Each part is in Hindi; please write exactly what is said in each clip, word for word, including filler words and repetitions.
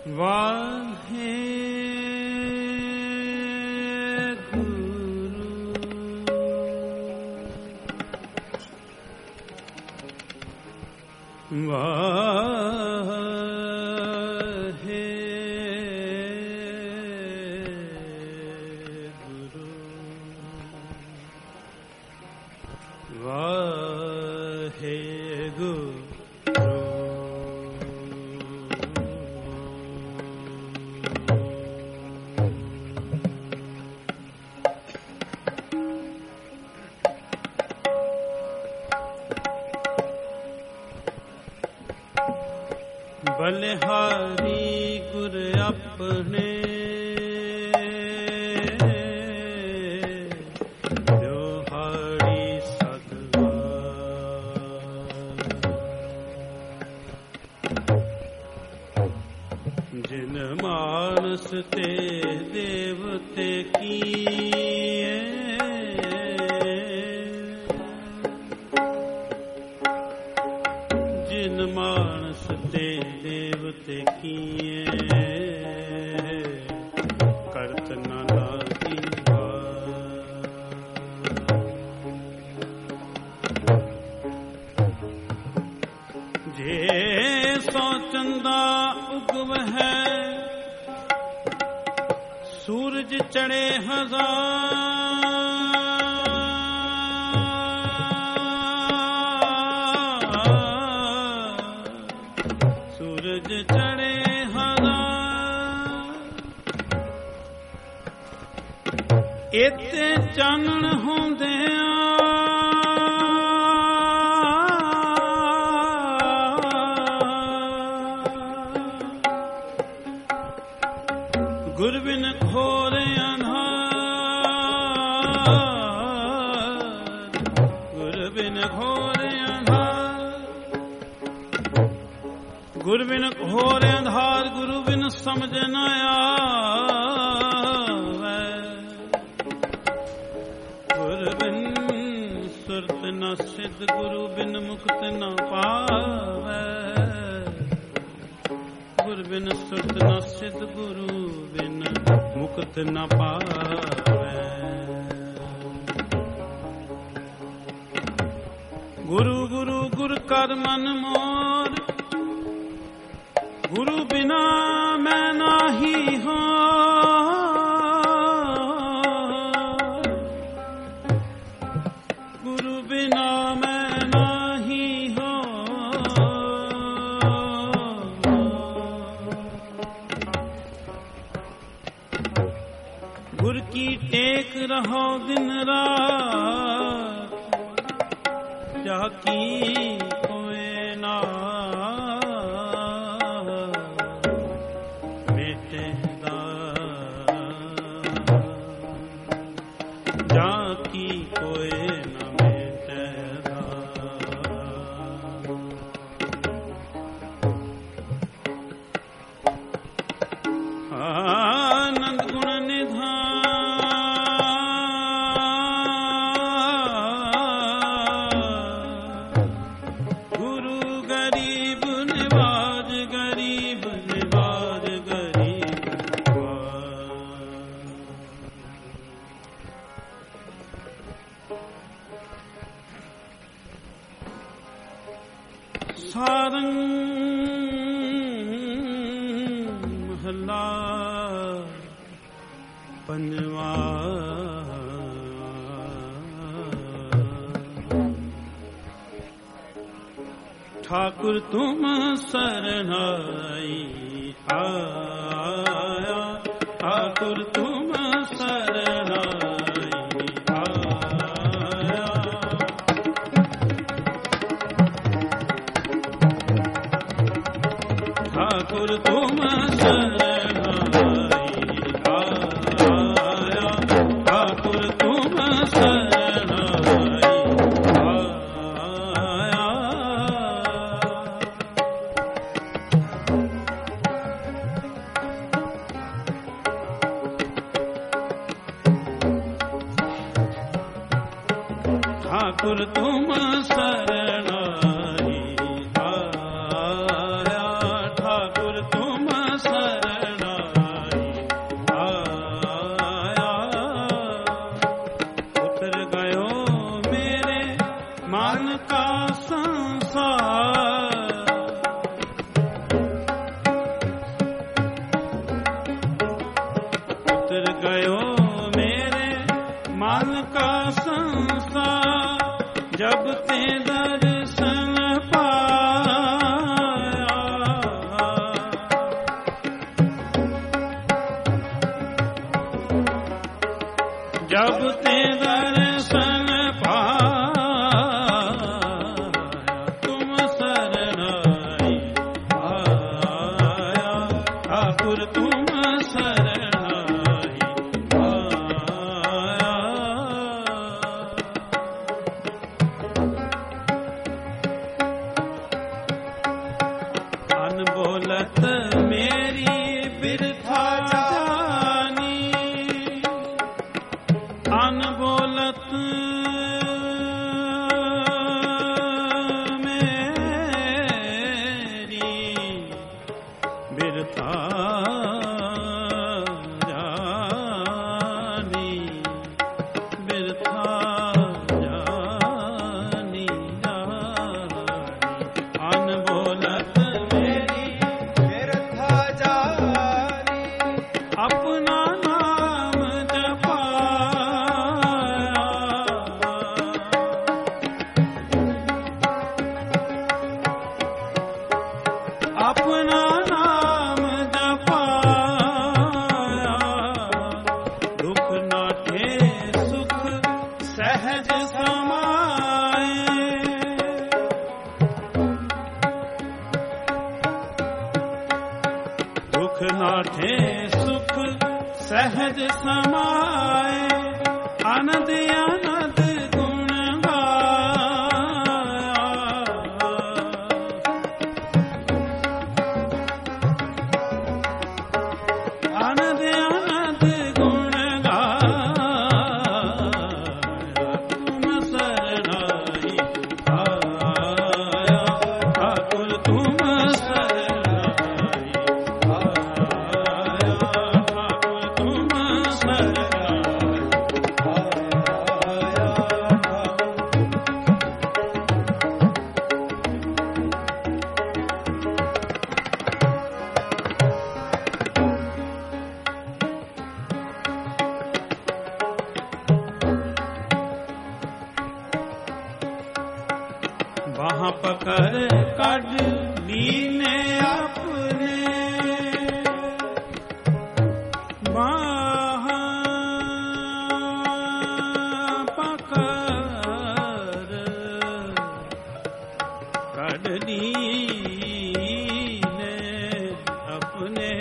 वाहे गुरु वाहे गुरु वाहे गुरु बलिहारी गुर अपने त्योहारी सदवार जिन मानस ते देवते किए जिन मानस ते देवते किए करत न लागी जे सौ चंदा उगव है सूरज चढ़े हजार सूरज चढ़े हजार इते चानण होंदे गुर बिन घोर अंधार गुर बिन घोर अंधार गुर बिन घोर अंधार गुरु बिन समझ न आवे गुर बिन सुरत न सिद्ध गुरु बिन मुक्त न पावे गुर बिन सुरत न सिद्ध गुरु बिन मुक्त न पावे गुरु गुरु गुर कर मन मोर गुरु बिना मैं नाही हूँ गुरु बिना मैं नाही हूँ गुर की टेक रहो दिन रात जाकी कोई ना जाकी कोई न मिटेगा आनंद गुण निधान गुरु गरीब निवाज गरीब निवाज गरीब सारंग महला पंजवा ठाकुर तुम शरणाई आया ठाकुर तुम शरणाई आया ठाकुर तुम शरणाई आया ठाकुर तुम शरणाई आया ठाकुर तुम शरणाई आया ठाकुर तुम शरणाई बोलत मेरी बिरथा जानी, अनबोलत मेरी बिरथा जानी, बिरथा जानी जानी, अनबोलत मेरी बिरथा जानी, अपना नाम जपाया, अपना नाम जपाया, दुख नाटे सुख सहज समाए, दुख नाटे सुख सहज समाए, आनंद आनंद गुण गाया, आनंद आनंद गुण गाया, तुम शरणाई आया, ठाकुर तुम शरणाई आया, ठाकुर तुम शरणाई आया। वहाँ पकड़ कड लीने अपने, वहाँ पकड़ कड लीने अपने,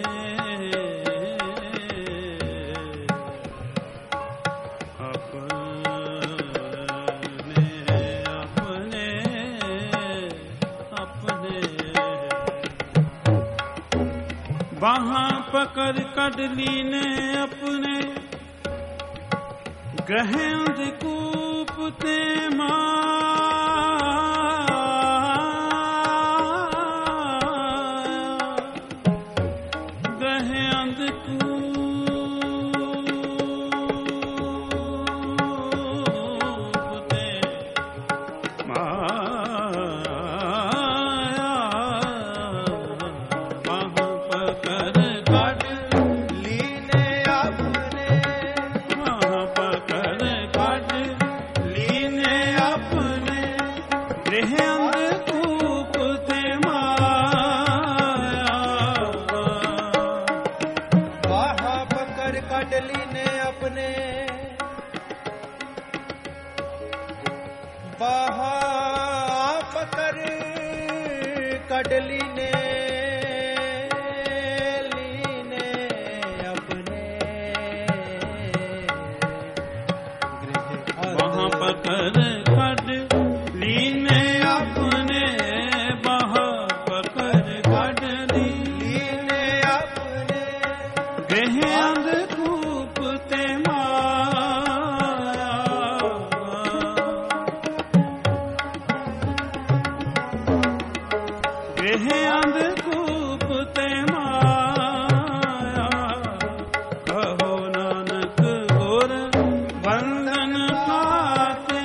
अपने अपने अपने, वहाँ पकड़ कडली ने अपने, ग्रह अंधकूप ते माया, ग्रह अंधकूप ते माया, वहाँ पकड़ कड लीने अपने, वहाँ पकड़ कड लीने अपने, गृह अंधकूप ते माया, वहाँ पकड़ कड लीने अपने, वहाँ पकड़ कड लीने लीने अपने, गृह वहाँ पकड़ कड लीने अपने, वहाँ पकड़ कड लीने अपने, गृह अंधकूप ते माया, गृह अंधकूप ते माया, कहो नानक गुर बंधन खाते,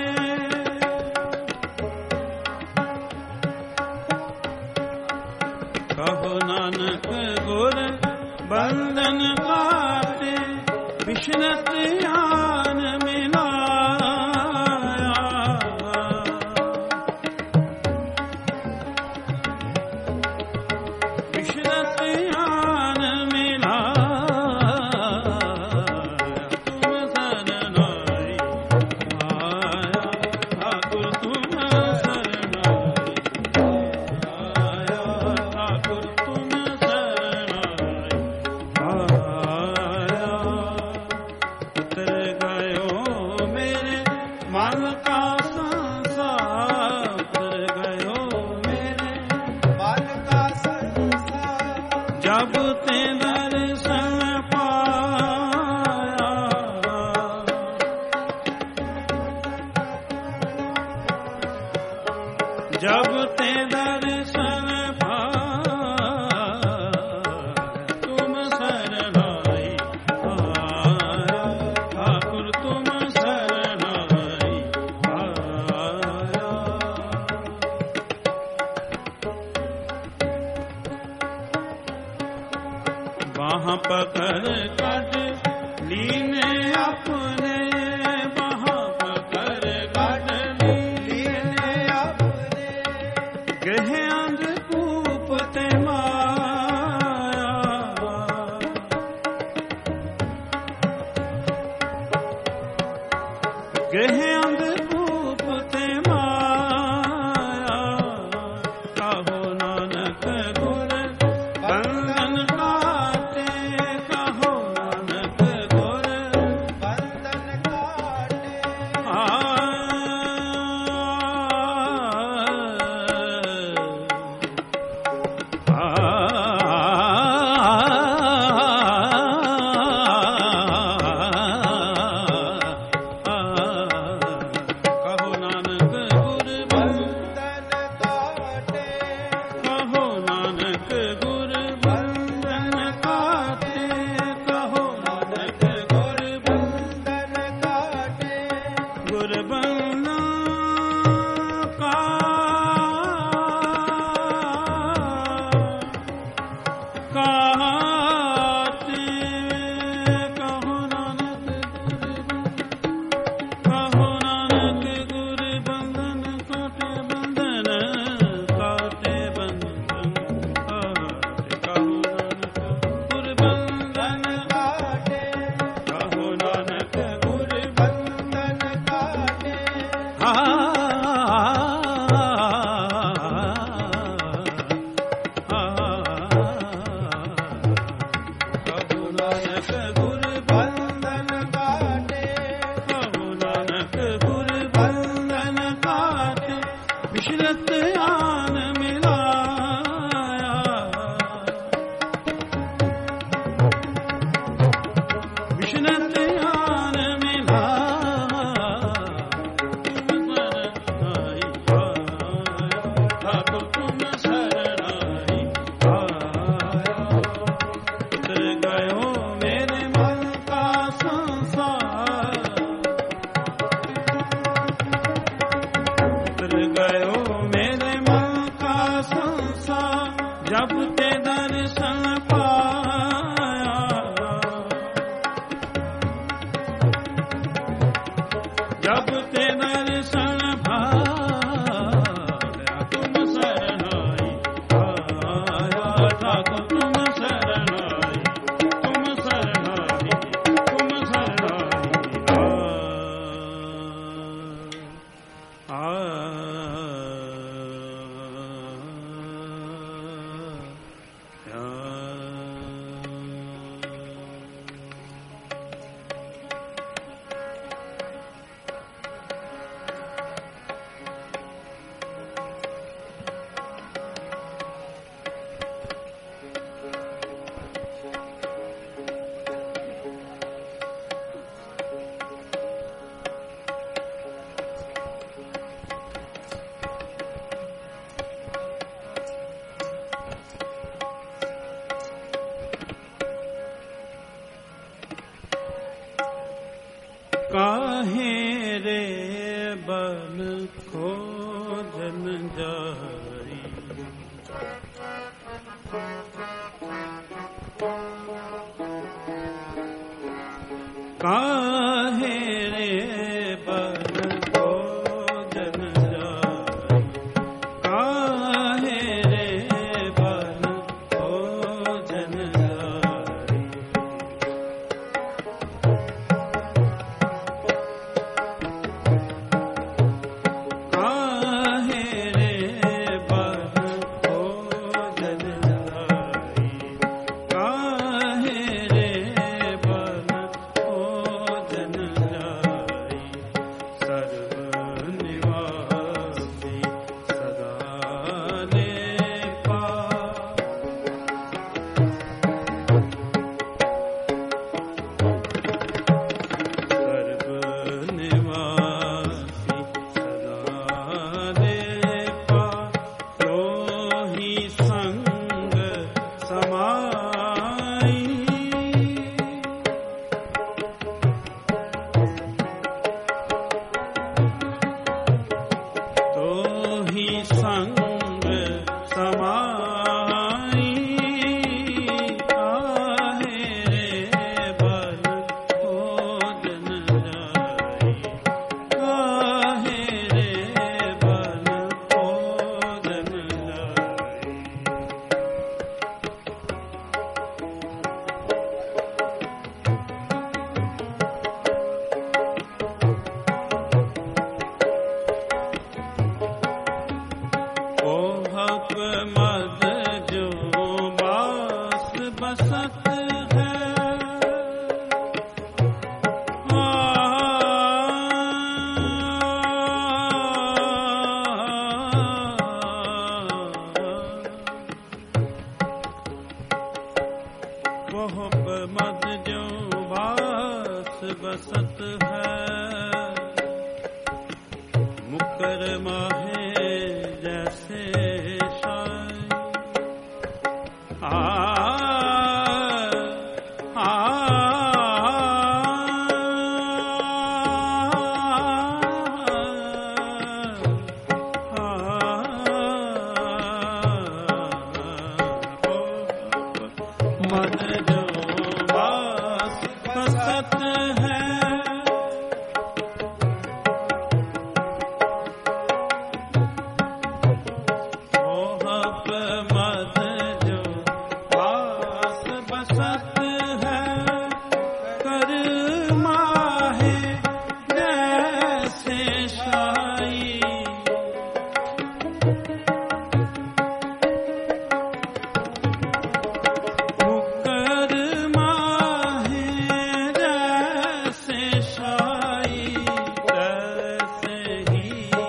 कहो नानक गुर बंधन काटे, विष्णत ज्ञान मिलाया, विष्णत ज्ञान मिलाया, तुम शरणाई आया, ठाकुर तुम शरणाई आया, ठाकुर तुम शरणाई आया, उतर गए जब ते दर्शन पाया, जब ते दर्शन पाया, तुम शरणाई आया, ठाकुर तुम शरणाई आया। वहाँ पकड़ कट लीने अपने, वहाँ पकड़ कट लीने अपने, गृह अंधकूप ते माया, गृह अंधकूप ते माया। कहो नानक गुर बंधन काटे, कहो नानक गुर बंधन काटे। आ कहो नानक गुर बंधन काटे। कहो नानक गुर बंधन काटे, कहो नानक गुर बंधन काटे। गुर बंधन काटे, कहो नानक कहो नानक गुर बंधन काटे, बंधन काटे, बंधन काटे, कहो नानक गुर बंधन काटे। कहो नानक गुर बंधन काटे। आ कहो नानक गुर बंधन काटे। कहो नानक गुर बंधन काटे, विशरत आन मिलाया, विशरत आन मिलाया, तुम शरणाई आया, ठाकुर तुम शरणाई आया। उतर गयो मेरे मन का संसार, उतर गयो मेरे मन का संसार, जब ते दर्शन पाया, जब ते दर्शन पाया, तुम शरणाई आया, ठाकुर तुम शरणाई, तुम शरणाई, तुम शरणाई आ काहे रे बल खोजन जाई, काहे रे बल खोजन जाई, काहे रे बल खोजन जाई। काहे रे बल खोजन जाई, काहे रे बल खोजन समाई आहे रे बन खोजन जाई आहे रे बन खोजन जाई। ओहप मद जो बास बसत है आ, ओहप मद जो बास बसत है मुकर माहे जैसे शाय आ आ मद जो बास बसत है ओहप मद जो बास बसत है कर माहे जैसे शाई मुकर माहे जैसे शाई तैसे ही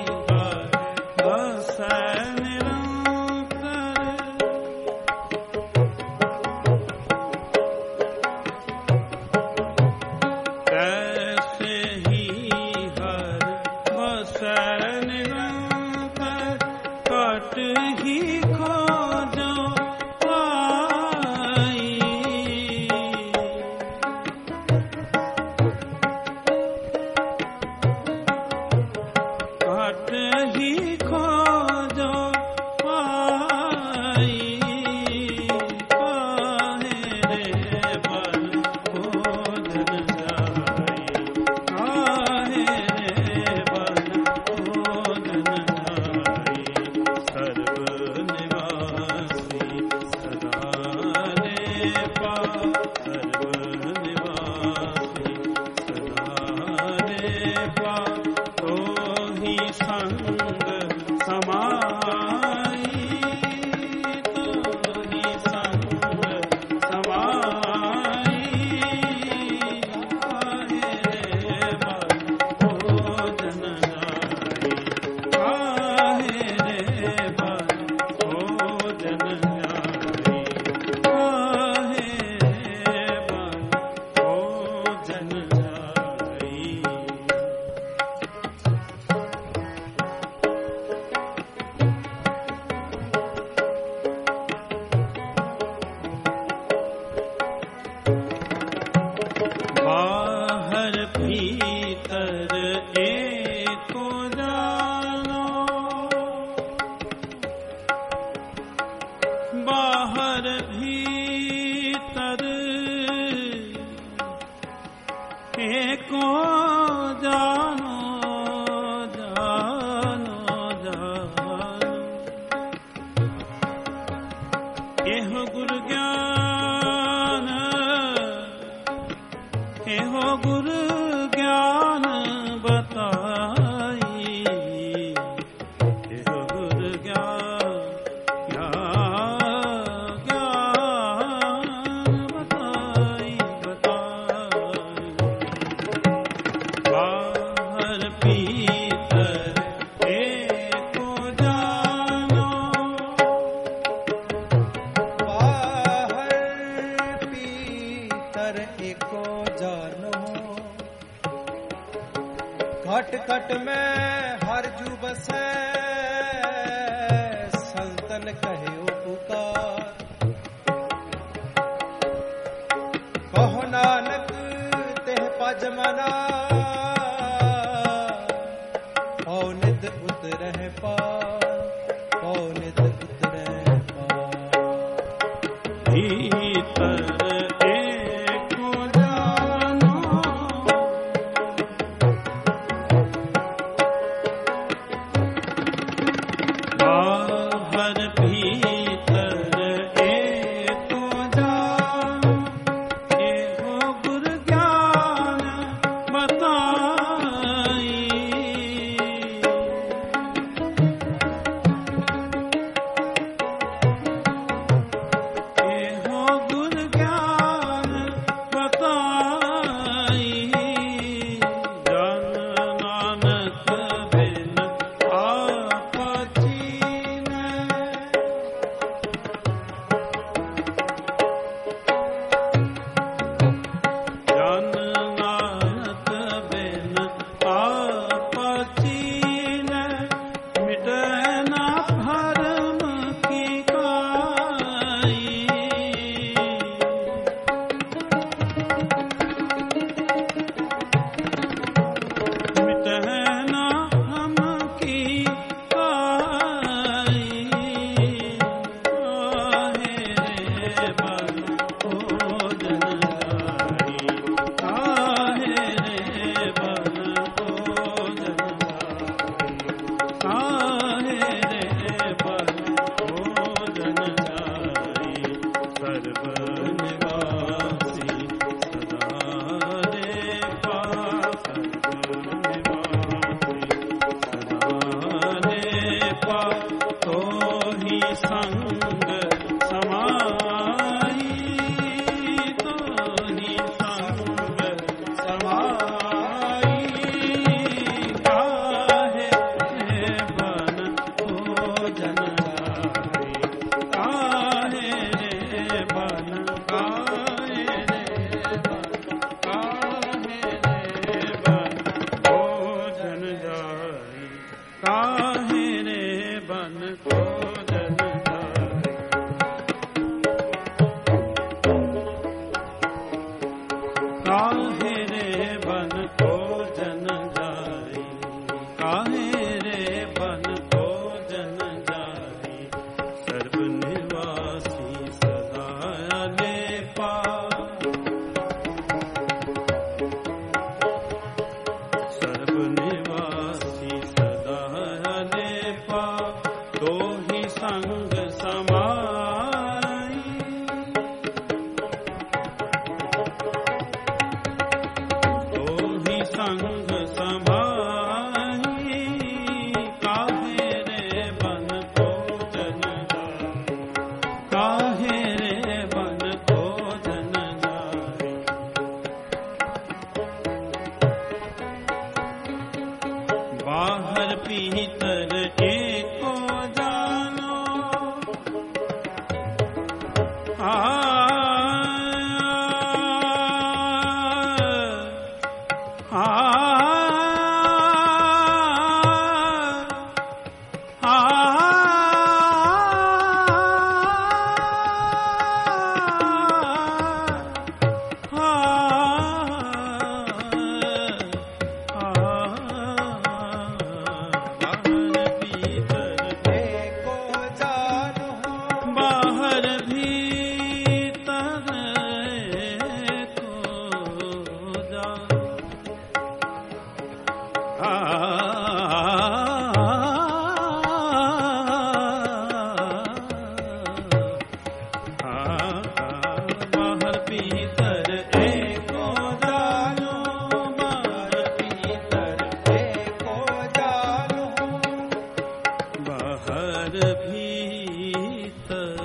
बसै निरंतर तैसे ही हर बसै निरंतर कट ही खोजो आई कट ही खोजो आई काहे रे बन खोजन जाई काहे रे बन खोजन जाई सर्व निवासी सदा रे पा सर्व निवासी सदा रे पा तो ही संग समाई तो ही संग समाई काहे रे बन खोजन जाई काहे रे बन खोजन जाई काहे रे बन खोजन जाई। बाहर भीतर एको जानो बाहर भीतर एको जानो जानो जानो एहो गुरु ज्ञान एहो गुरु ज्ञान बताई एहो गुरु ज्ञान ज्ञान ज्ञान बताई बताई बाहर भीतर एको जानो बाहर भीतर एको जानो घट घट में हर जू बसै संतन कहो पुकार कहो नानक तेह पज मना पौ नित उतरह पार पौ नित उतरह संग समाई तो ही संग समाई काहे बन भोजन जाई काहे बन काहे बन काहे बन भोजन जाई काहे रे बन भोजन जाई काहे रे बन भोजन जाई काहे रे बन भोजन जाई सर्व निवासी सदा लेपा सर्व निवासी सदा लेपा तो ही संग समाई तो ही संग समाई काहे रे बन भोजन जाई काहे रे बन भोजन जाई बाहर भीतर एको जानो आ आ आ बाहर भीतर एको जानो आ बाहर भीतर एको जानो बाहर भीतर एको जानो बाहर भीतर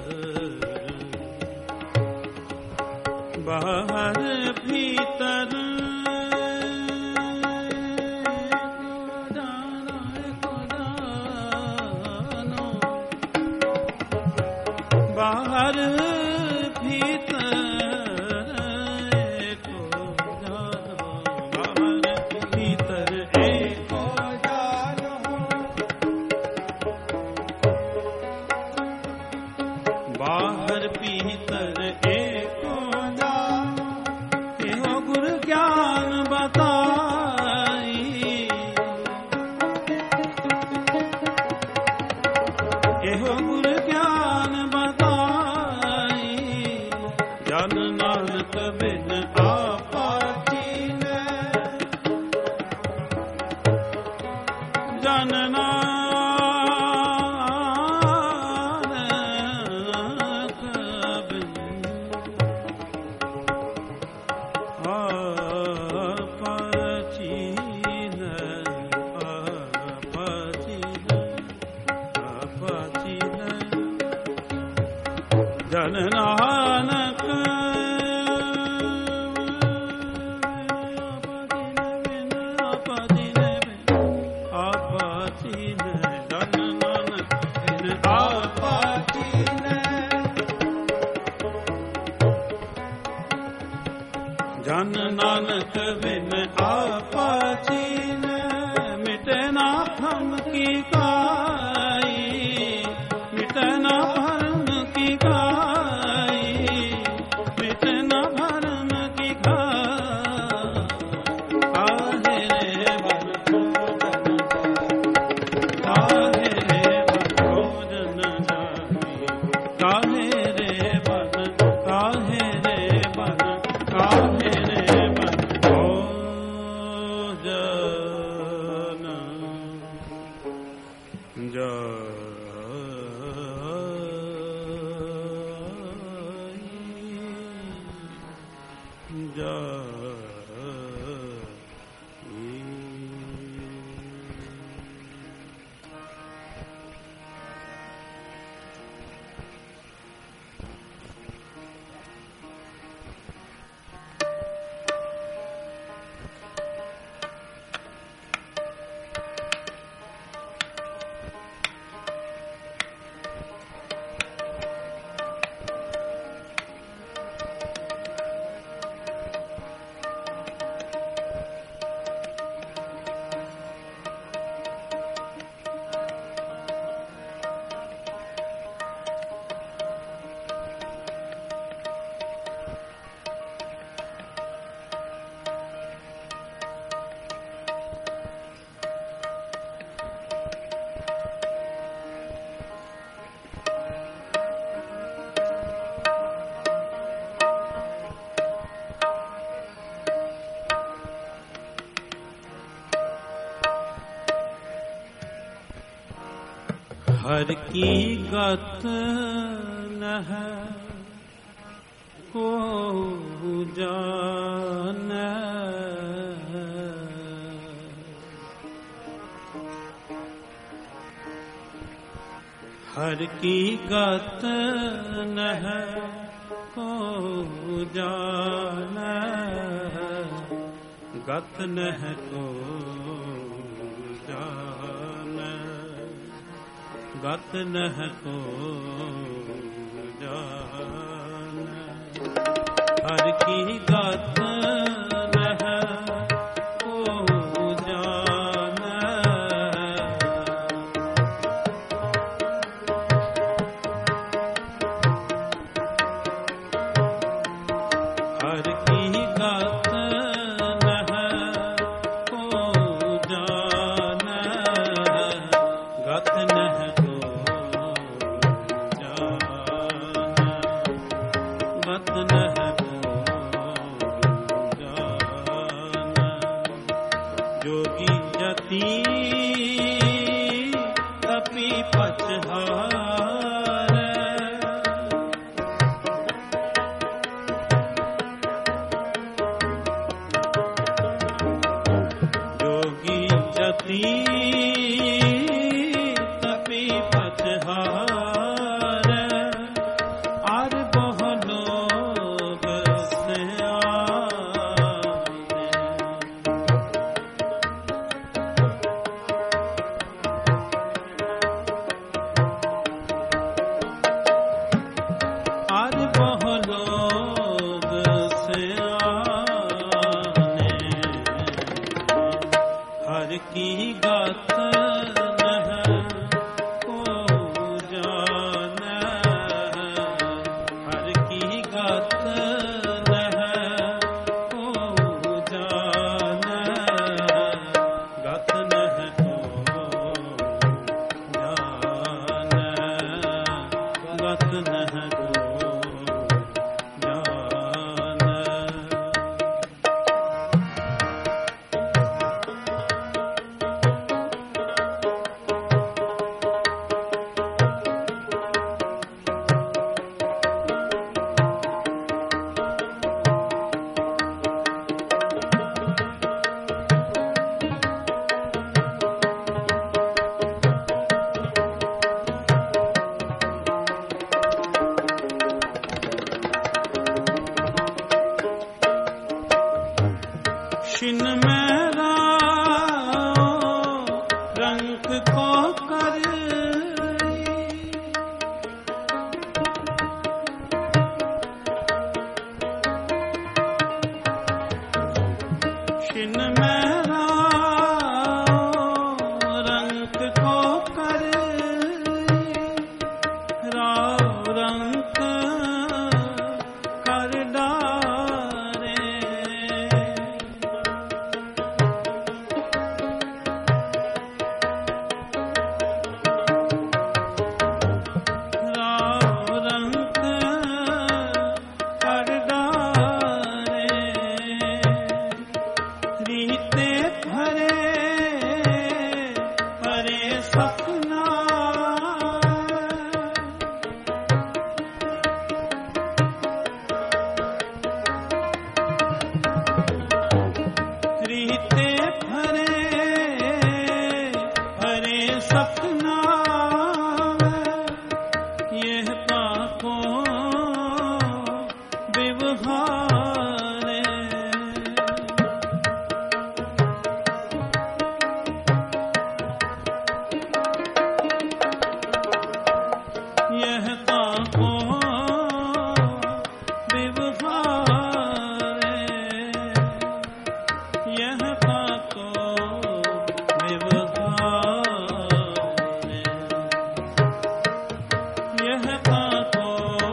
बाहर भीतर जानो एको जानो बाहर भीतर एको जानो बाहर भीतर एको जानो बाहर भीतर एको जानो एहो गुरु ज्ञान बताई एहो गुरु ज्ञान बताई जन नानक बिन आपा चीनै जन नानक बिन आपा चीनै आपा चीनै आपा चीनै जन नानक आपा चीनै आपा चीनै जन नानक बिन आपा चीनै जन नानक बिन आपा चीनै मिटे ना भ्रम की काई मिटे ना भ्रम की काई मिटे ना भ्रम की काहे रे बन भोजन काहे रे बन भोजन जाई काहे रे बन काहे रे बन काहे रे बन भोजन हर की गत नह को जाने, हर की गत नह को जाने, गत नह को जाने, गत नह को जाने, हर की गत नह को जाने, हर की गत नह को जाने, गत नह को जाने, गत नह को जाने, जोगी जति तपी पछहारे, जोगी जति तपी पछहारे, आर बहु लोग सयाने, आर बहु लोग सयाने, हर की गत नह को जाने, हर की गत नह को जाने, गत नह को जाने, गत नह को जाने। छिन मेरा रंग को कर, छिन मेरा रंग को कर, राव रंग कर डारे, राव रंग कर डारे, रीते भरे भरे सपना, रीते भरे भरे सपना, यह पाको व्यवहारे, यह पाको व्यवहारे, यह पाको व्यवहारे, यह पाको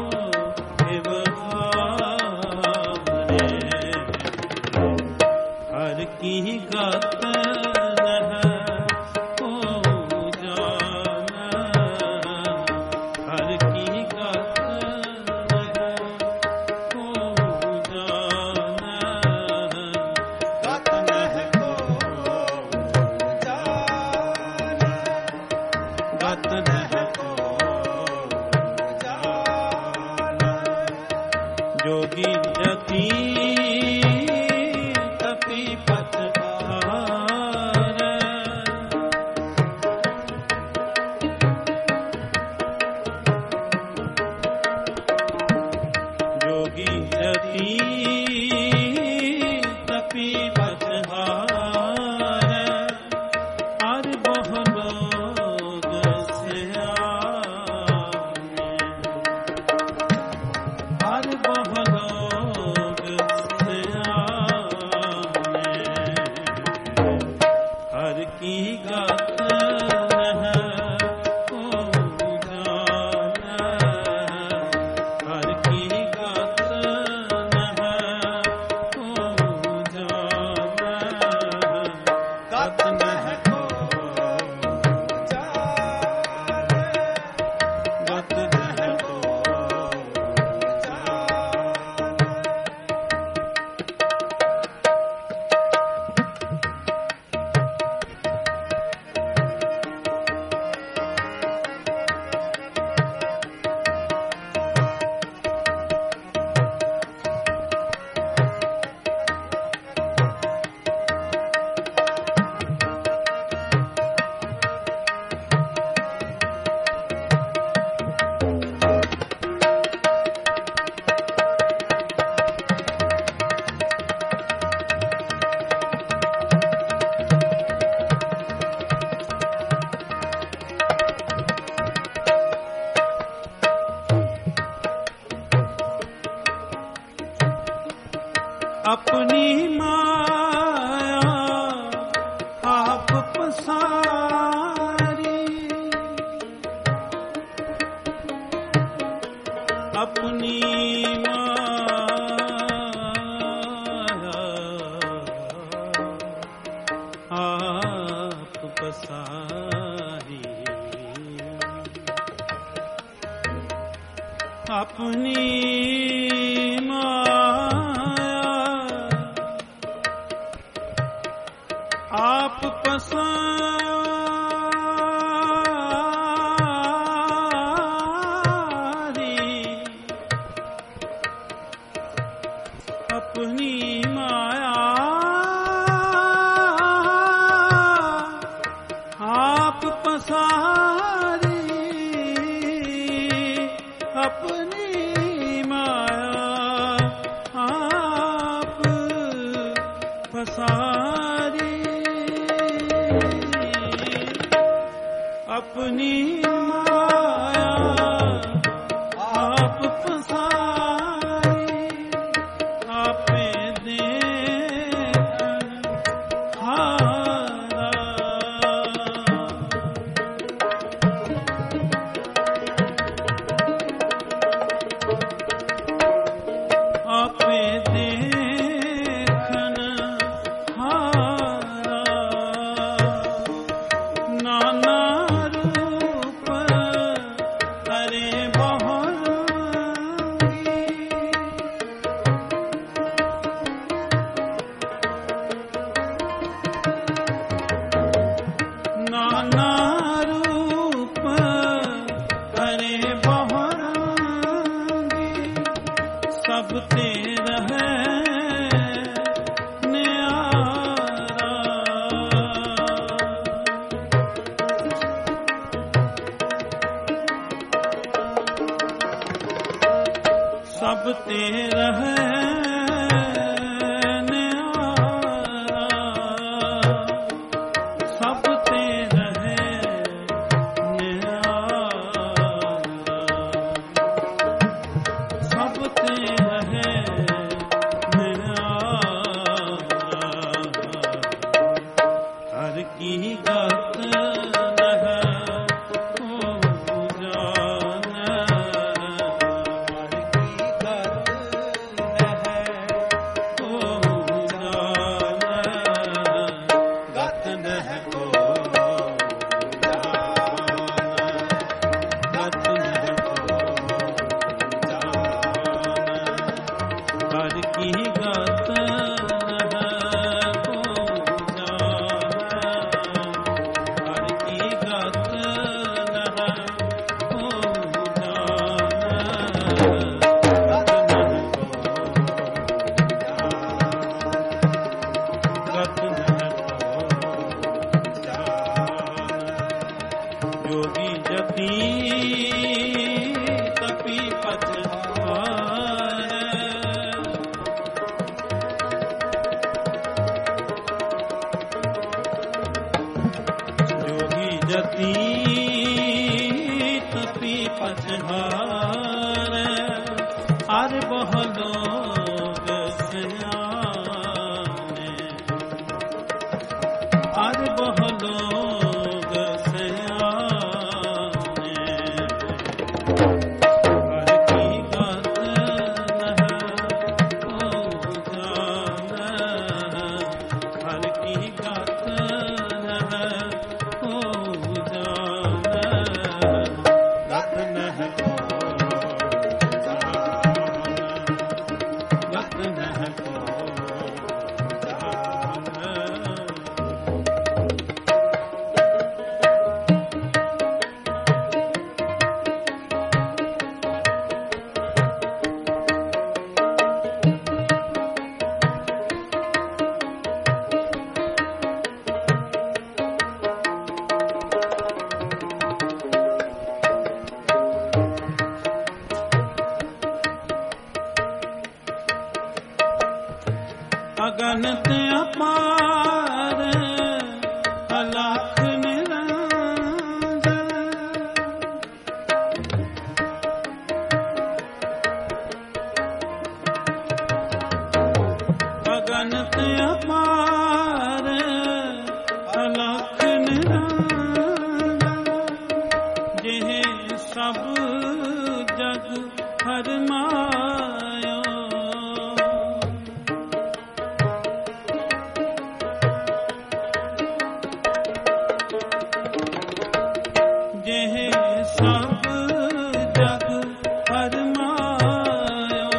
जोगी जति तपी पतवार, जोगी जति तपी पतवार, और बहु लोग से आए, और बहु लोग से आए, हर की गत है को जाना, हर की गत है को जाना, गत नह को जाने, गत नह को जाने। अपनी माया आप पसारी, अपनी माया आप पसारी, अपनी आप पसारी, अपनी माया आप पसारी, अपनी माया आप पसारी, अपनी माया आप पसारी, आपे देखन हारा, आपे देखन हारा, नाना रूप हरे बहुरंगी, नाना रूप हरे बहुरंगी, सब तेरा है न्यारा, सब तेरा है न्यारा, सब तेरा है न्यारा, सब तेरा है न्यारा, हर की गत नह को जाना, हर की गत नह ਅਰ ਬਹੁ ਲੋਗ ਸਿਆਣੇ, ਅਰ ਬਹੁ ਲੋਗ ਸਿਆਣੇ, ਹਰ ਕੀ ਗਤ ਨਹਿ ਕੋ ਜਾਣੈ, ਹਰ ਕੀ ਗਤ ਨਹਿ ਕੋ ਜਾਣੈ, ਗਤ ਨਹਿ ਕੋ ਅਗਨਿਤ ਅਪਾਰ ਅਲਖ ਨਿਰੰਜਨ, ਅਗਨਿਤ ਅਪਾਰ ਅਲਖ ਨਿਰੰਜਨ, ਜਿਹ ਸਭ ਜਗ ਹਰਮਾਇਆ, ਜਿਹ ਸਭ ਜਗ ਹਰਮਾਇਆ,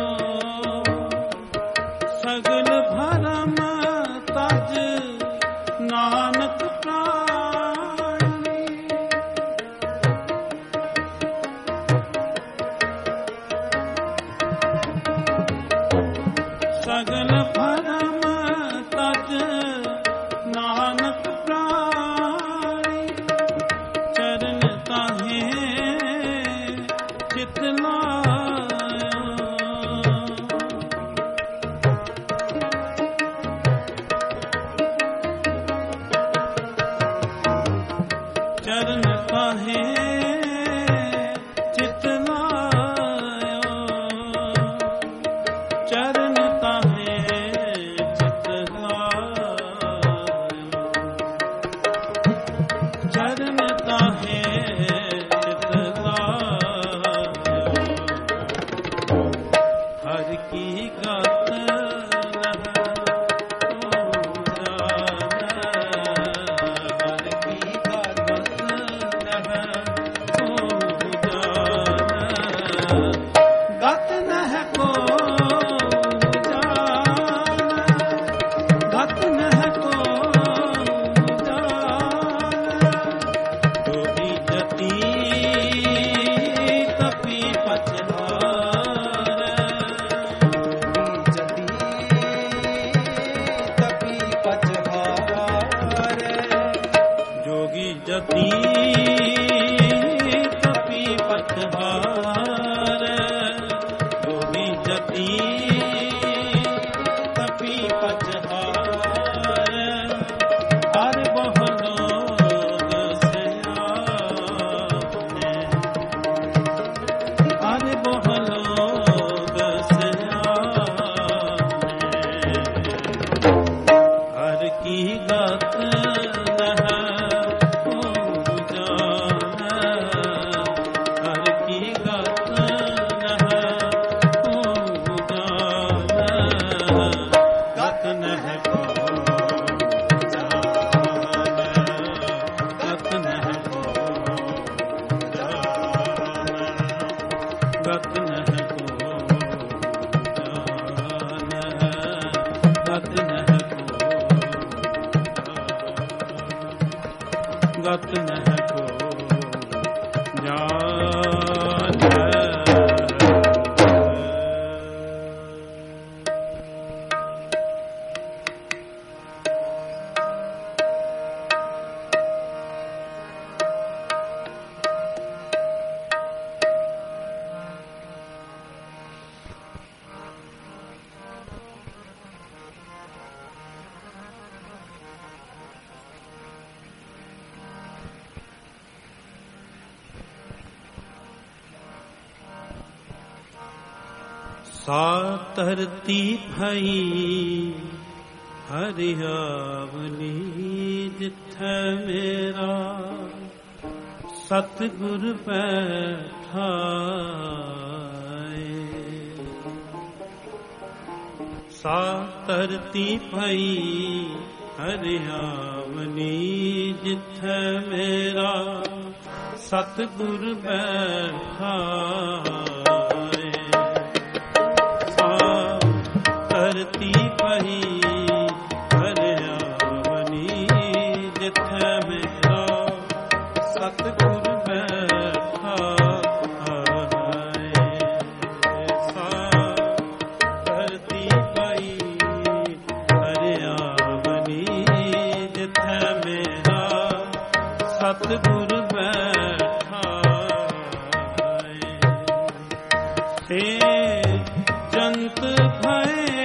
ਸਗਲ ਭਰਮ ਤਜ ਨਾਨਕ ਪ੍ਰਾਣੀ, ਸਗਲ ਭਰਮ ਤਜ ਨਾਨਕ ਪ੍ਰਾਣੀ, ਚਰਨ ਤਾਹੇ ਚਿਤ ਲਾਇਆ, ਚਰਨ ਤਾਹੇ ਚਿਤ ਲਾਇਆ, ਚਰਨ ਤਾਹੇ ਚਿਤ ਲਾਇਆ, ਚਰਨ ਤਾਹੇ ਚਿਤ ਲਾਇਆ, ਹਰ ਕੀ ਗਤ ਨਹਿ ਕੋ ਜਾਣੈ, ਹਰ ਕੀ ਗਤ ਨਹਿ ਕੋ ਜਾਣੈ, ਗਤ ਨਹਿ ਕੋ ਜਾਣੈ, ਗਤ ਨਹਿ ਕੋ ਜਾਣੈ, ਜੋਗੀ ਜਤੀ ਤਪੀ ਪਛਵਾਰੈ, ਜਤੀ ਤਪੀ ਪਛਵਾਰੈ, ਜੋਗੀ ਜਤੀ ਤਪੀ ਪਛਵਾਰੈ, ਜੋਗੀ ਜਤੀ ਤਪੀ ਪਛਵਾਰੈ, ਹਰ ਬਹੁ ਲੋਗ ਸਿਆਣੇ, ਹਰ ਬਹੁ ਲੋਗ ਸਿਆਣੇ, ਹਰ ਕੀ ਗਤ ਨਹਿ ਕੋ ਜਾਣੈ, ਹਰ ਕੀ ਗਤ ਨਹਿ ਕੋ ਜਾਣੈ, ਗਤ ਨਹਿ ਕੋ ਜਾਣੈ, ਗਤ ਨਹਿ ਕੋ ਜਾਣੈ, ਗਤ ਨਹਿ ਕੋ ਜਾਣੈ, ਗਤ ਨਹਿ ਕੋ ਗਤ ਨਹਿ ਕੋ ਜਾਣੈ। ਸਾ ਧਰਤੀ ਭਈ ਹਰਿਆਵਨੀ ਜਿੱਥੈ ਮੇਰਾ ਸਤਿਗੁਰ ਬੈਠਾਏ। ਸਾ ਧਰਤੀ ਭਈ ਹਰਿਆਵਨੀ ਜਿੱਥੈ ਮੇਰਾ ਸਤਿਗੁਰ ਬੈਠਾਏ। ਸਾ ਧਰਤੀ ਭਈ ਹਰਿਆਵਨੀ ਜਿੱਥੈ ਮੇਰਾ ਸਤਿਗੁਰ ਸਤਿਗੁਰ ਬੈਠਾਏ। ਸੇ ਜੰਤ ਭਏ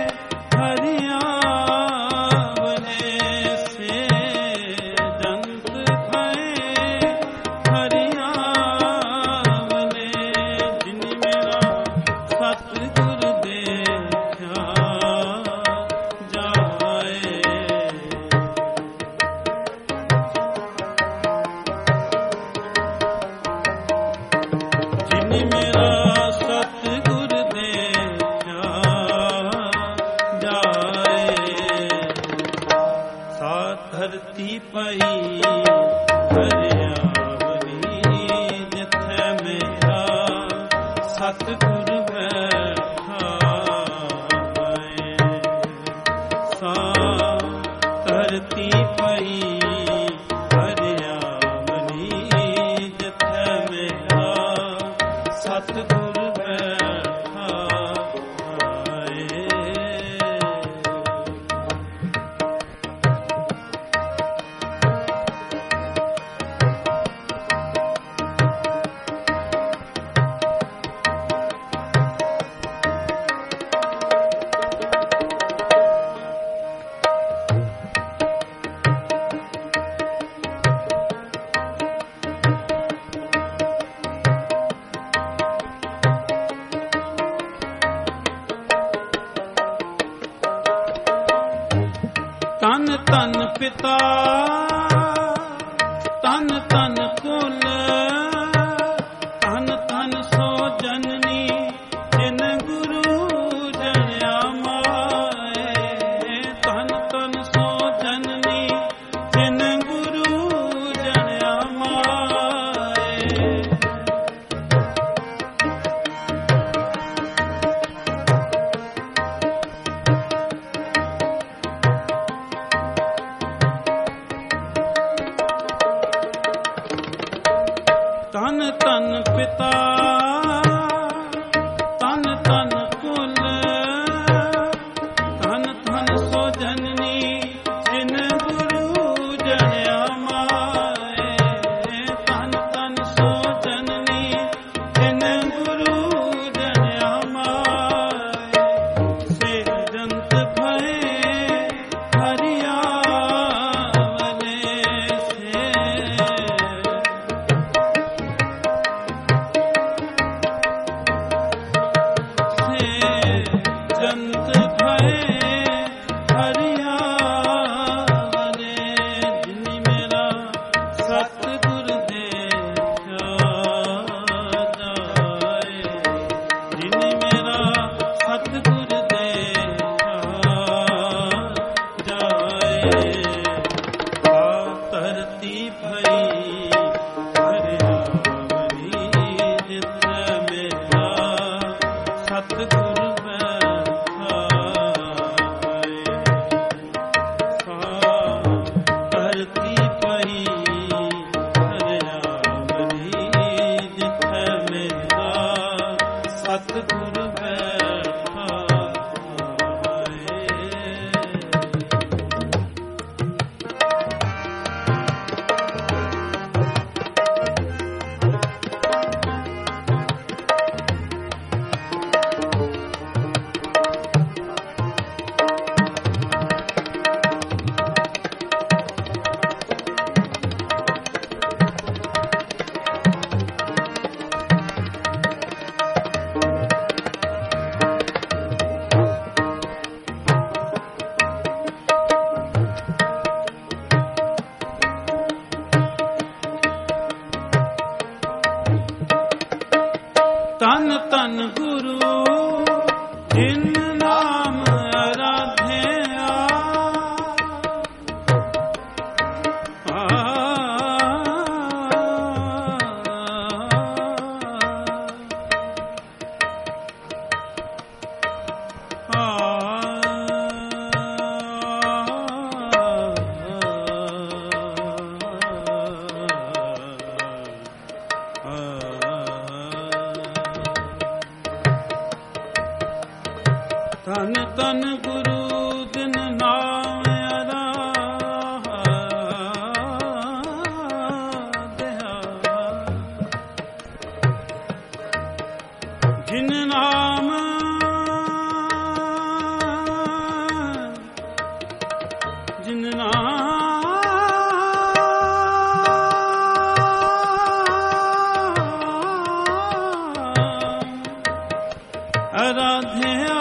ਹਰਿਆਵਨੇ ਸੇ ਜੰਤ ਭਏ ਹਰਿਆਵਨੇ ਜਿਨ ਮੇਰਾ ਸਤਿਗੁਰ ਦੇਖਿਆ ਜਾਏ। ਮੇਰਾ ਸਤਿਗੁਰ ਦੇਖਿਆ ਜਾਏ। ਸਾ ਧਰਤੀ ਪਈ ਹਰਿਆਵਨੀ ਜਿੱਥੈ ਮੇਰਾ ਸਤਿਗੁਰ ਬੈਠਾਏ। ਸਾ ਧਰਤੀ ਪਈ ਹਰਿਆਵਨੀ ਜਿੱਥੈ ਮੇਰਾ ਸਤਿਗੁਰ ਬੈਠਾਏ। ਤਨ ਤਨ ਪਿਤਾ ਤਨ ਤਨ ਕੁਲ ਤਨ ਤਨ ਸੋ ਜਨਨੀ ਜਿਨ ਗੁਰੂ ਜਨਿਆ ਮਾਏ। ਤਨ ਤਨ ਸੋ ਜਨਨੀ ਜਿਨ ਗੁਰੂ ਜਨਿਆ ਮਾਏ। ਤਨ ਤਨ ਪਿਤਾ ਤਨ ਤਨ ਕੁਲ ਤਨ ਤਨ ਸੋ ਜਨਨੀ ਜਿਨ ਗੁਰੂ ਜਨਿਆ ਮਾਏ। ਤਨ ਤਨ ਸੋ ਜਨਨੀ ਜਿਨ ਗੁਰੂ ਜਨਿਆ ਮਾਏ। ਸੇ ਜੰਤ ਭਏ ਹਰਿਆਵਨੇ ਸੇ ਜੰਤ ਭਏ ਹਰਿਆਵਨੇ ਜਿਨ ਮੇਰਾ ਸਤਿਗੁਰ ਦੇਖਿਆ ਜਾਏ। ਜਿਨ ਮੇਰਾ ਸਤਿਗੁਰ ਦੇਖਿਆ ਜਾਏ। ਸਾ ਧਰਤੀ ਭਈ ਹਰਿਆਵਨੀ ਜਿੱਥੈ ਮੇਰਾ ਸਤਿਗੁਰ ਧਰਤੀ ਪਈ ਹਰਿਆਵਨੀ ਜਿੱਥੈ ਮੇਰਾ ਸਤਿਗੁਰ ਬੈਠਾਏ। ਧਨ ਧਨ ਗੁਰੂ ਦਿਨ ਨਾਮ ਅਰਾਧਿਆ, ਜਿਨ ਨਾਮ ਜਿਨ ਨਾਮ ਅਰਾਧਿਆ,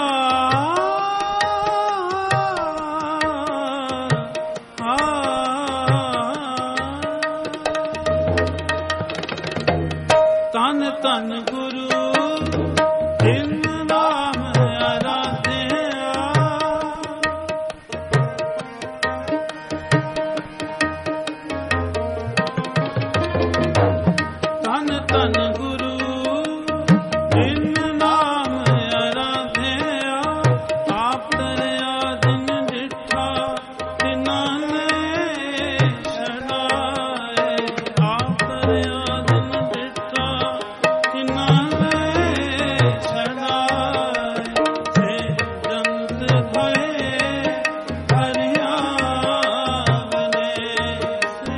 ਤਨ ਤਨ ਗੁਰੂ ਦਿਨ ਨਾਮ ਅਰਾਧਿਆ, ਤਨ ਤਨ ਗੁਰੂ ਦਿਨ ਨਾਮ ਅਰਾਧਿਆ, ਆਪ ਤਰਿਆ ਦਿਨ ਡਿਠਾ ਤਿਨਾਂ ਨੇ ਛਡਾਏ, ਆਪ ਤਰਿਆ ਦਿਨ ਡਿਠਾ ਤਿਨਾਂ ਨੇ ਛਡਾਏ, ਸੇ ਜੰਤ ਭਏ ਹਰਿਆਵਨੇ ਸੇ,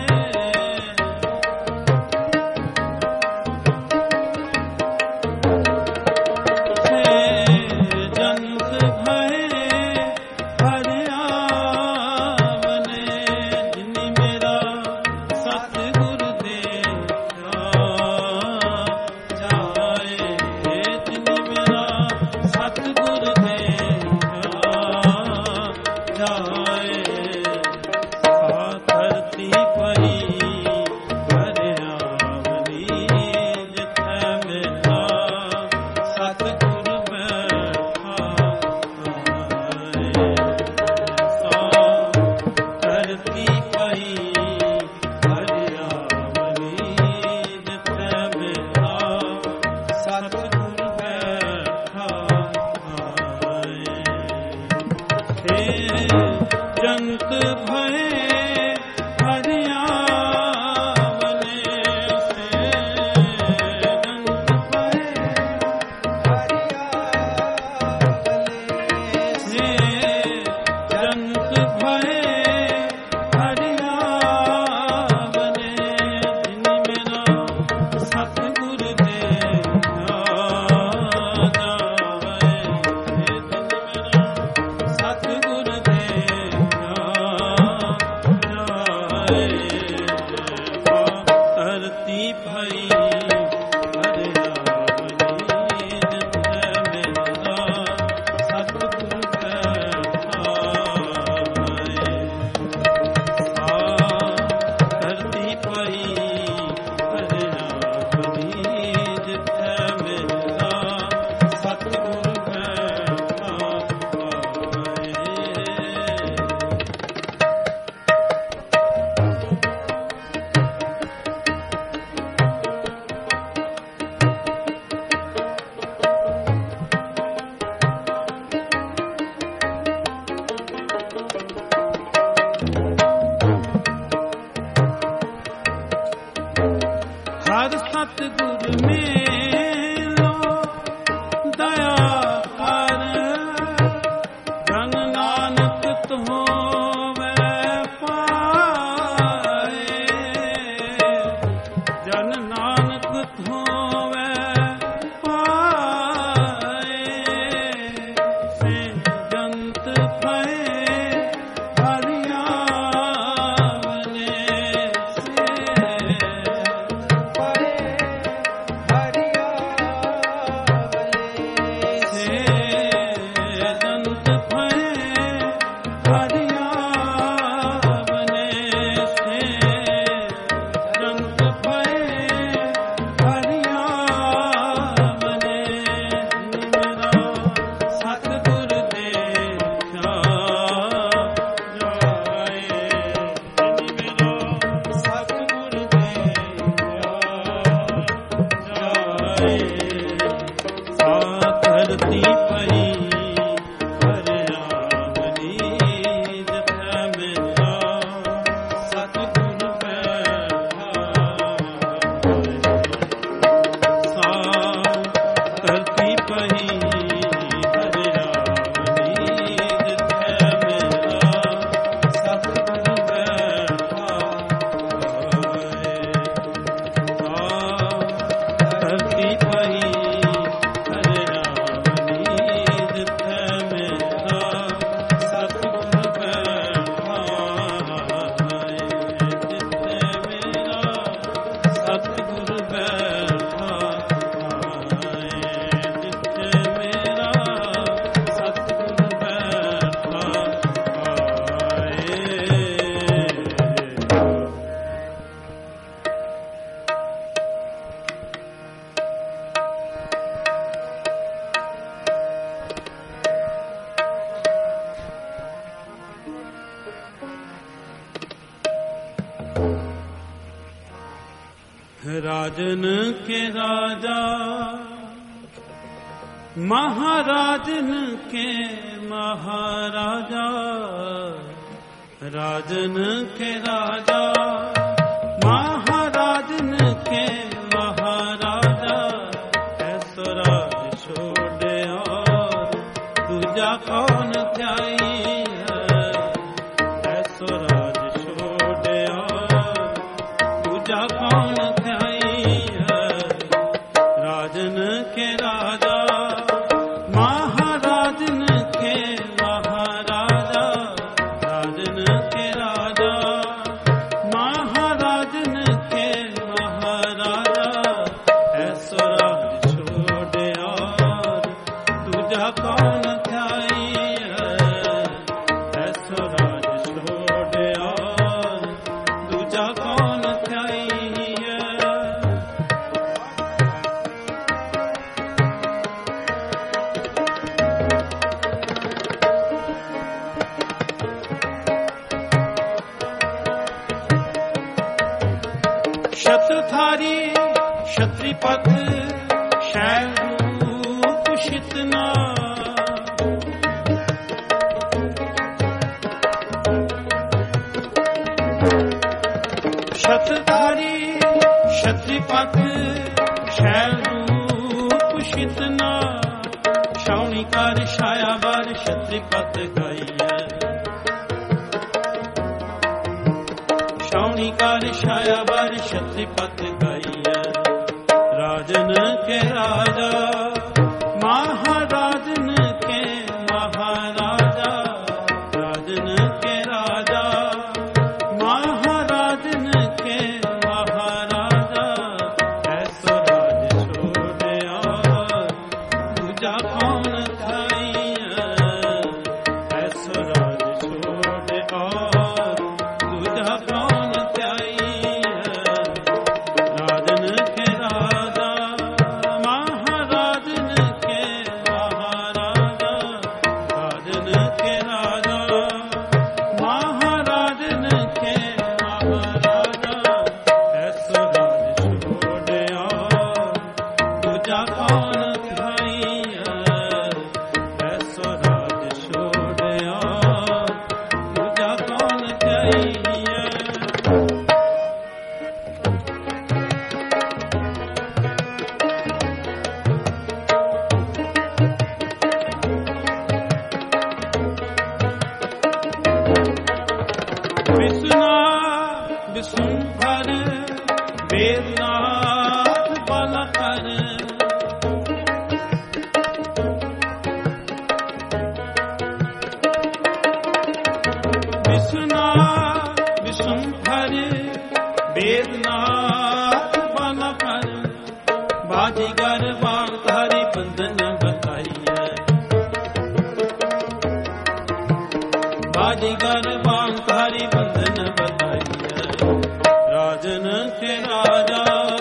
ਜੰਤ ਭਏ ਹਰਿਆਵਨੇ, ਜਿਨੀ ਮੇਰਾ ਸਤਿਗੁਰ ਦੇਖਿਆ ਜਾਏ, ਜਿਨੀ ਮੇਰਾ ਸਤਿਗੁਰ ਦੇਖਿਆ ਜਾਏ, ਸਾ ਧਰਤੀ ਪਈ ਹਰਿਆਵਨੀ, ਜਿੱਥੈ ਮੇਰਾ ਸਤਿਗੁਰ ਬੈਠਾ ਆਏ, ਸਾ ਧਰਤੀ ਪਈ ਹਰਿਆਵਨੀ, ਜਿੱਥੈ ਮੇਰਾ ਸਤਿਗੁਰ ਬੈਠਾ ਆਏ, ਸੇ ਜੰਤ ਭਏ ਹਰਿਆਵਨੇ ਸੇ, ਜੰਤ ਭਏ ਸੇ, ਜੰਤ ਭਏ ਹਰਿਆਵਨੇ, ਜਿਨੀ ਮੇਰਾ ਸਤਿਗੁਰ ਦੇਖਿਆ ਜਾਏ, ਜਿਨੀ ਮੇਰਾ ਸਤਿਗੁਰ ਦੇਖਿਆ ਜਾਏ, ਧਰਤੀ ਭਈ ਹਰਿਆਵਨੀ, ਜਿੱਥੈ ਮੇਰਾ ਸਤਿਗੁਰ ਬੈਠਾ ਆਏ, ਸਾ ਧਰਤੀ ਪਈ ਹਰਿਆਵਨੀ, ਜਿੱਥੈ ਮੇਰਾ ਸਤਿਗੁਰ ਬੈਠਾ ਆਏ। ਹਰ ਸਤਿਗੁਰ ਮੇਲੋ ਦਇਆ ਕਰ, ਜਨ ਨਾਨਕ ਧੋਵੈ ਪਾਏ, ਜਨ ਨਾਨਕ ਧੋਵੈ ਪਾਏ, ਸੇ ਜੰਤ ਭਏ ਹਰਿਆਵਨੇ ਸੇ, ਧਰਤੀ ਪਈ ਹਰਿਆਵਨੀ राजन के राजा महाराजन के महाराजा, राजन के राजा महाराजन के महाराजा, ऐसो राज छोड़े और दूजा कौन ध्याई है। ऐसो राज छोड़े और दूजा कौन ध्याई है। राजन के राजा महाराजन के महाराजा, राजन के राजा महाराजन के महाराजा, ऐसो राज छोड़े और दूजा कौन ध्याई है। ऐसो राज छोड़े और दूजा कौन ध्याई है। शत्रधारी क्षत्रिपथ शैल रूप शितना, शत्रधारी क्षत्रिपथ शैल रूप शितना, छावनी कर छाया बर क्षत्रिपथ गई है। छावनी कर छाया बर क्षत्रिपथ गई है। राजन के राजा महाराजन के महाराजा, राजन के राजा महाराजन के महाराजा, ऐसो राज छोड़े और दूजा कौन ध्याई है। ऐसो राज छोड़े और दूजा कौन ध्याई है। राजन के राजा महाराजन के महाराजा, राजन के राजा महाराजन के महाराजा, ऐसो राज छोड़े और दूजा कौन ध्याई है। ऐसो राज छोड़े और दूजा कौन ध्याई है। विष्णा विष्णुभर वेदनाथ बलकर, विष्णा विष्णुभर वेदनाथ बलकर, बाजीगर बाणधारी बंधन बताई है। बाजीगर बाणधारी बंधन बताई है। राजन के राजा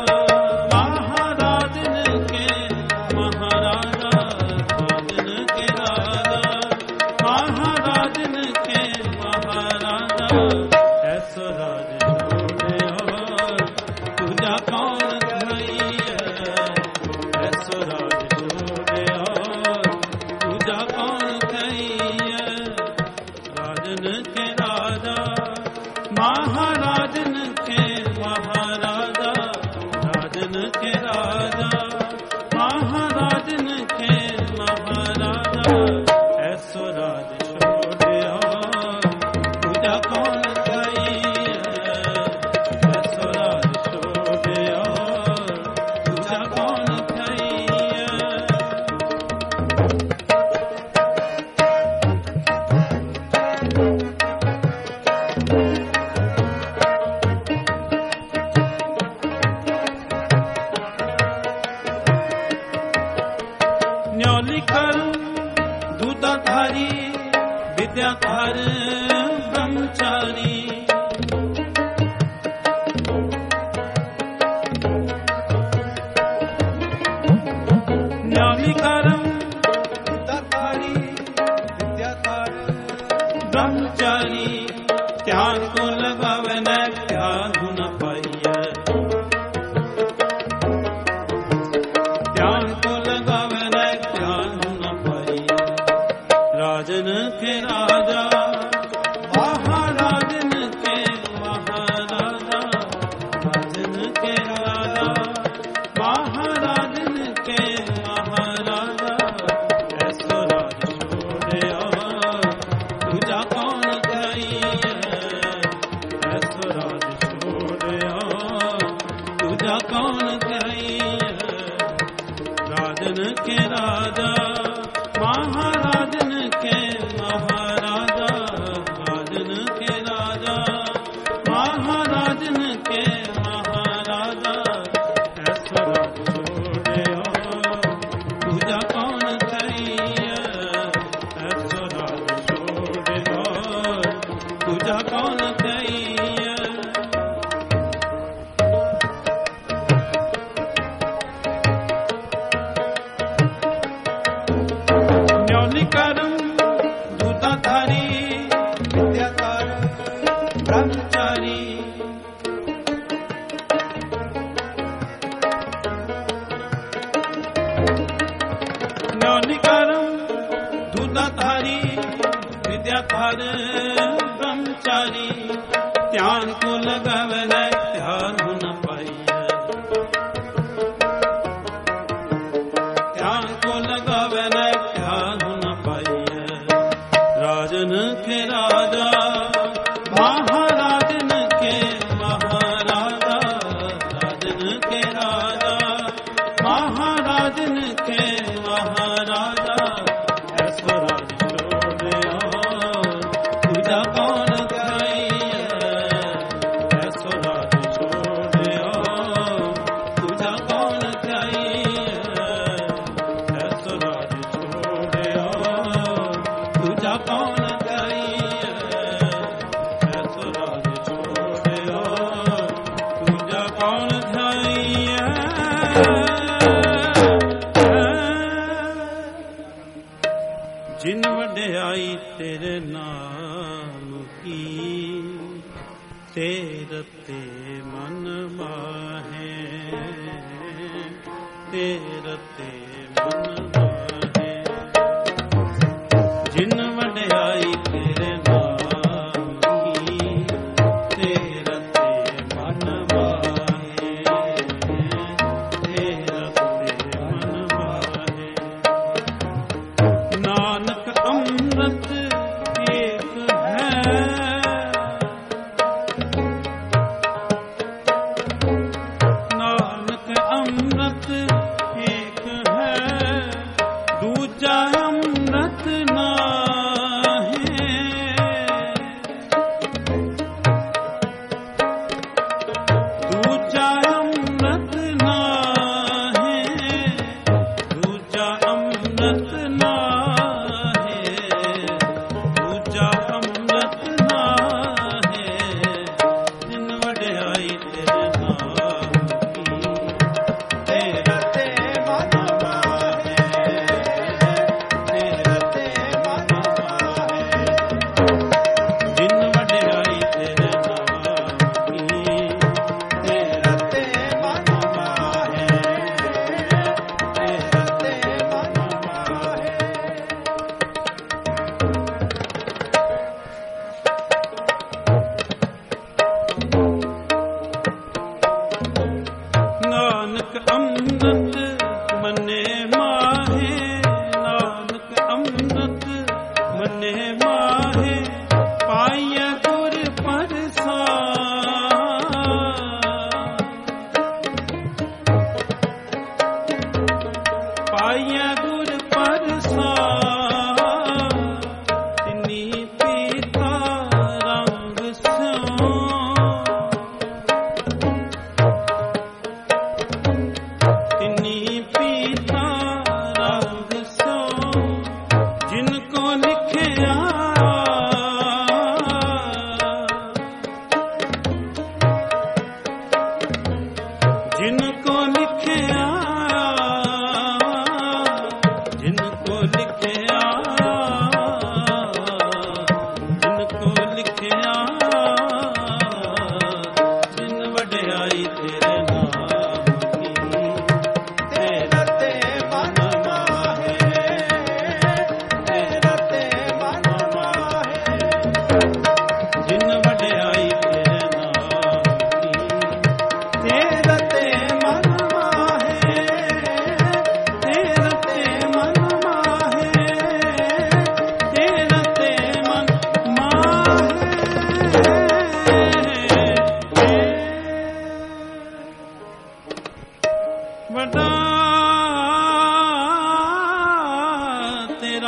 महाराजन के महाराजा, राजन के राजा महाराजन के महाराजा, ऐसो राज छोड़े और दूजा कौन ध्याई है। ऐसो राज छोड़े और दूजा कौन ध्याई है। राजन के राजा महाराजन के महाराजा, राजन के राजा महाराजन के महाराजा, ऐसो राज छोड़े और दूजा कौन ध्याई है। ऐसो राज छोड़े और दूजा कौन ध्याई है। न्योली कर दूधाधारी विद्याधर ब्रह्मचारी, न्योली कर दूधाधारी विद्याधर ब्रह्मचारी, ध्यान को लगावे न ध्यान न पाइए। के राजा महाराजन के महाराजा राजन के राजा महाराजन के महाराजा ऐसो राज छोड़िया तुझा कौन कहिए ऐसो राज छोड़िया तुझा कौन कहिए राजन के राजा महाराजन के महाराजा राजन के राजा महाराजन के महाराजा ऐसा राज छोड़िया तुझा कौन कहिए ऐसा राज छोड़िया तुझा कौन कहिए न्योनिकरम दूताधारी विद्याकार ब्रह्मचारी न्योनिकरम दूताधारी विद्याकार ब्रह्मचारी ध्यान को लगावे ध्यान न पाइए ध्यान को लगावे ध्यान न पाइए राजन के राजा महाराजन के महाराजा राजन के राजा महाराजन के महाराजा ऐसो राज छोड़िया तुझा कौन कहिए ऐसो राज छोड़िया तुझा कौन कहिए ऐसो राज छोड़िया तुझा कौन कहिए ऐसो राज छोड़िया तुझा कौन कहिए जिन वड्याई तेरे नाम की तेरे ते मन माहे तेरे ते मन माहे जिन वड्याई तेरे नाम की तेरे ते मन माहे तेरे ते मन माहे नानक अमृत एक है नानक अमृत एक है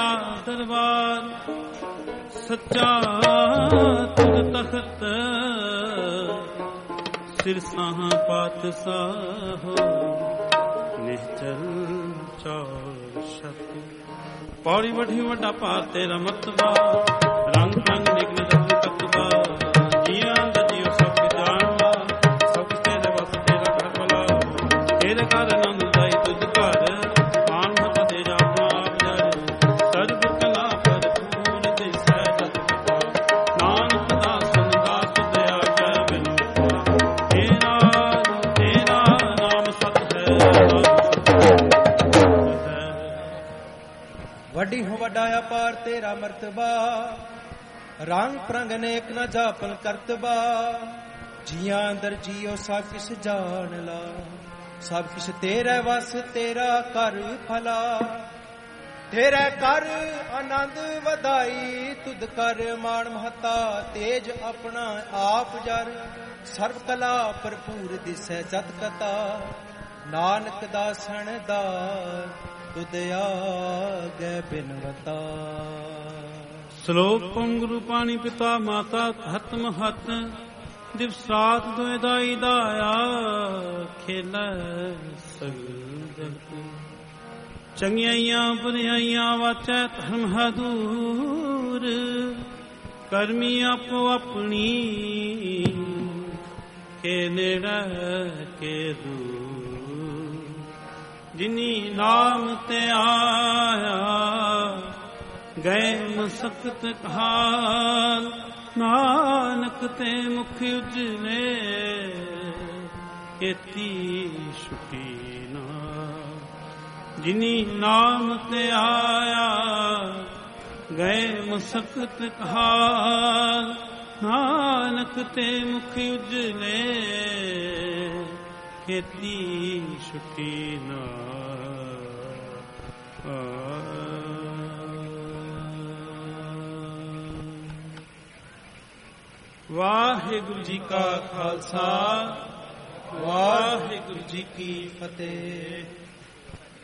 ਤੇਰਾ ਦਰਬਾਰ, ਸੱਚਾ ਤੁਧ ਤਖਤ ਸਿਰਸਾਂ ਪਾਤਸ਼ਾਹ, ਨਿਹਚਲ ਚਾਰ ਸ਼ਤ। ਪੌੜੀ ਵਢੀ ਵੱਡਾ ਭਾਰ ਤੇਰਾ ਮਰਤਬਾ, ਰੰਗ ਰੰਗ ਨਿਕਲ ਰੰਗ ਤਕਬਾ, ਜੀਆਂ ਦਾ ਜੀਓ ਸਭ ਜਾਣਵਾ, ਸਭ ਤੇਰੇ ਵਸ ਤੇਰਾ ਘਰ ਭਲਾ, ਤੇਰੇ ਘਰ ਆਨੰਦ ਦਾਈ ਤੁਝ ਘਰ, ਆਨ ਮਤ ਦੇ ਜਾ ਆਪ ਜਰ, ਸਰਬ ਕਲਾ ਭਰਪੂਰ ਦਿਸੈ ਜਤ ਪਿਤਾ, ਨਾਨਕ ਦਾਸਨ ਦਾਸ ਦਇਆ ਕੈ ਬਿਨ ਤੇਰਾ ਤੇਰਾ ਨਾਮ ਸਤ ਹੈ। ਵੱਡੀ ਹੋ ਵੱਡਾ ਅਪਾਰ ਤੇਰਾ ਮਰਤਬਾ, ਰੰਗ ਪ੍ਰੰਗ ਨੇਕ ਨਾ ਜਾਪਨ ਕਰਤਬਾ, ਜੀਆਂ ਅੰਦਰ ਜੀਓ ਸਭ ਕਿਛ ਜਾਣ ਲਾ, ਸਭ ਕਿਛ ਤੇਰੇ ਵਸ ਤੇਰਾ ਕਰ ਭਲਾ, ਤੇਰੇ ਕਰ ਆਨੰਦ ਵਧਾਈ, ਤੁਧ ਕਰ ਮਾਣ ਮਹਤਾ, ਤੇਜ ਆਪਣਾ ਆਪ ਜਰ, ਸਰਬ ਕਲਾ ਭਰਪੂਰ ਦਿਸੈ ਜਤ ਕਤਾ, ਨਾਨਕ ਦਾਸਣ ਦਾ ਤੁਧ ਆਗੈ ਬਿਨਵਤਾ। ਸ਼ਲੋਕ ਪੰਗ ਰੂਪਾਣੀ ਪਿਤਾ ਮਾਤਾ ਹਤ ਮਹਤ, ਦਿਵਸ ਰਾਤ ਦੋਇ ਦਾਈ ਦਾਇਆ, ਖੇਲੈ ਸਗਲ ਜਗਤ। ਚੰਗਿਆਈਆਂ ਬੁਰਿਆਈਆਂ ਵਾਚੈ ਧਰਮ ਹਦੂਰ, ਕਰਮੀ ਆਪੋ ਆਪਣੀ ਕੇ ਨੇੜੇ ਕੇ ਦੂਰ, ਜਿਨੀ ਨਾਮ ਤੇ ਆਇਆ ਗਏ ਮਸਕਤ ਹਾਲ, ਨਾਨਕ ਤੇ ਮੁਖ ਉਜਲੇ ਕੀਤੀ ਸੁਖੀ ਨਾ, ਜਿਨੀ ਨਾਮ ਤੇ ਆਇਆ ਗਏ ਮਸਕਤ ਹਾਲ, ਨਾਨਕ ਤੇ ਮੁਖ ਉਜਲੇ ਖੇਤੀ ਸੁਖੀ ਨਾ। ਵਾਹਿਗੁਰੂ ਜੀ ਕਾ ਖਾਲਸਾ, ਵਾਹਿਗੁਰੂ ਜੀ ਕੀ ਫਤਿਹ।